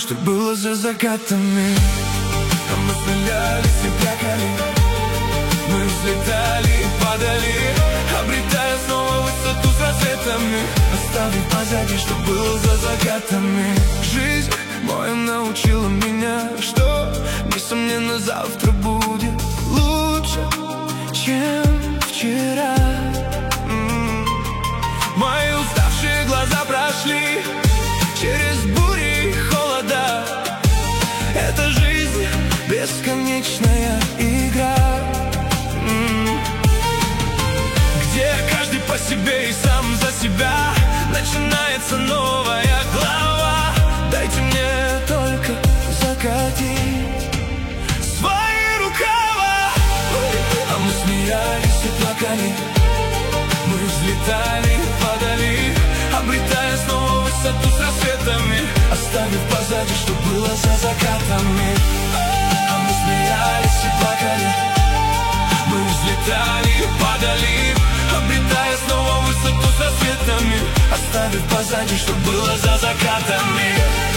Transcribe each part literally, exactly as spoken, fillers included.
что было за закатами. А мы смеялись и плакали, мы взлетали и падали, обретая снова высоту с рассветами, оставив позади, что было за закатами. Жизнь моя научила меня, что, несомненно, завтра будет лучше, чем вчера. М-м-м. Мои уставшие глаза прошли через бури и холода. Это жизнь, бесконечная игра, м-м-м. где каждый по себе и сам за себя. Начинается новая глава. Дайте мне только закатить свои рукава. А мы смеялись и плакали, мы взлетали и падали, обретая снова высоту с рассветами, оставив позади, что было за закатами. А мы смеялись и плакали, мы взлетали и падали, обретая снова высоту с рассветами, оставив позади, что было за закатами.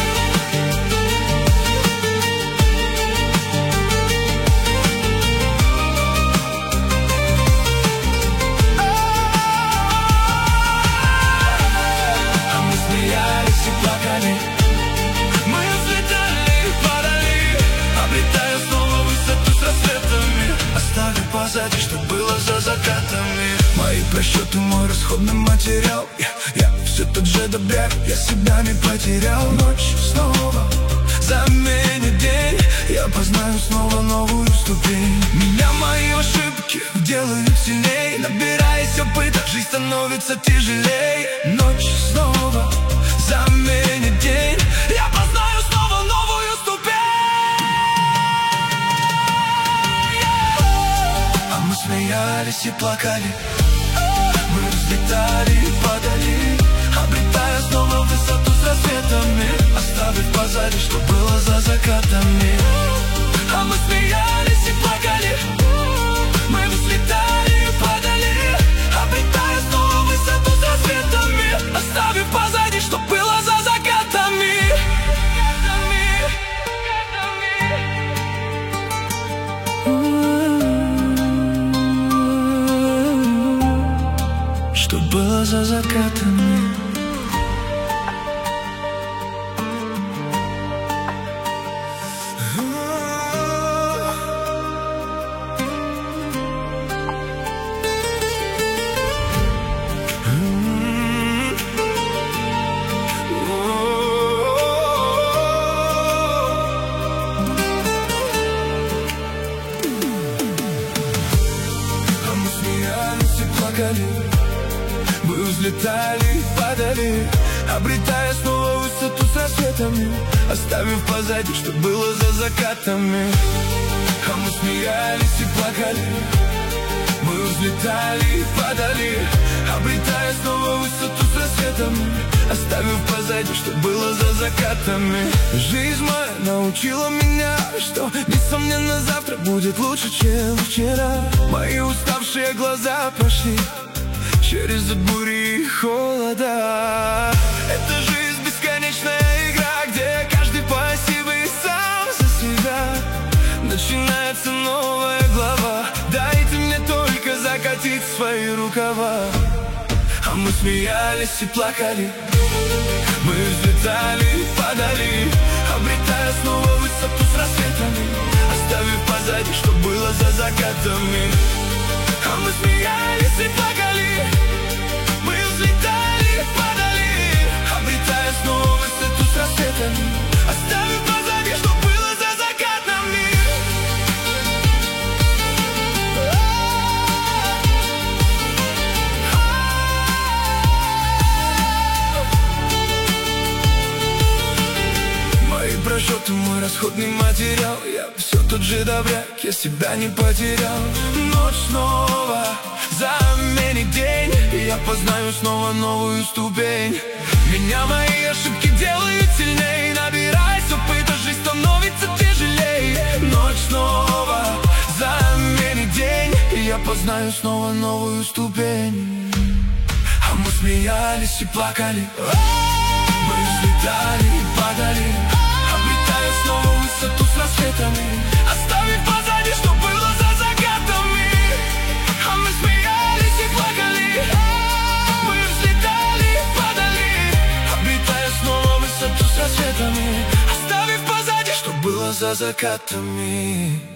Позади, что было за закатами. Мои просчеты, мой расходный материал. Я, я все тот же добряк, я себя не потерял. Ночь снова заменит день, я познаю снова новую ступень. Меня мои ошибки делают сильней, набираясь опыта, жизнь становится тяжелей. Ночь снова заменит день, я познаю снова новую ступень. Смеялись и плакали, мы взлетали и падали, обретая снова высоту с рассветами, оставив позади, что было за закатами. А мы смеялись и плакали, мы взлетали и падали, обретая снова высоту с рассветами, оставив позади, что было за закатами. Что было за закатами. А мы смеялись и плакали, мы взлетали и падали, обретая снова высоту с рассветами, оставив позади, что было за закатами. А мы смеялись и плакали, мы взлетали и падали, обретая снова высоту с рассветами, оставив позади, что было за закатами. Жизнь моя научила меня, что, несомненно, завтра будет лучше, чем вчера. Мои уставшие глаза прошли через бури и холода. Это жизнь, бесконечная игра, где каждый по себе и сам за себя. Начинается новая глава. Дайте мне только закатить свои рукава. А мы смеялись и плакали, мы взлетали и падали, обретая снова высоту с рассветами, оставив позади, что было за закатами. А мы смеялись и плакали, мы взлетали и падали, обретая снова высоту с рассветами, оставив позади, что было за закатами. Мои просчеты, мой расходный материал, я все тот же добряк, я себя не потерял. Ночь снова заменит день, и я познаю снова новую ступень. Меня мои ошибки делают сильней, набираясь опыта, жизнь становится тяжелей. Ночь снова заменит день, и я познаю снова новую ступень. А мы смеялись и плакали, мы взлетали и падали, за закатами.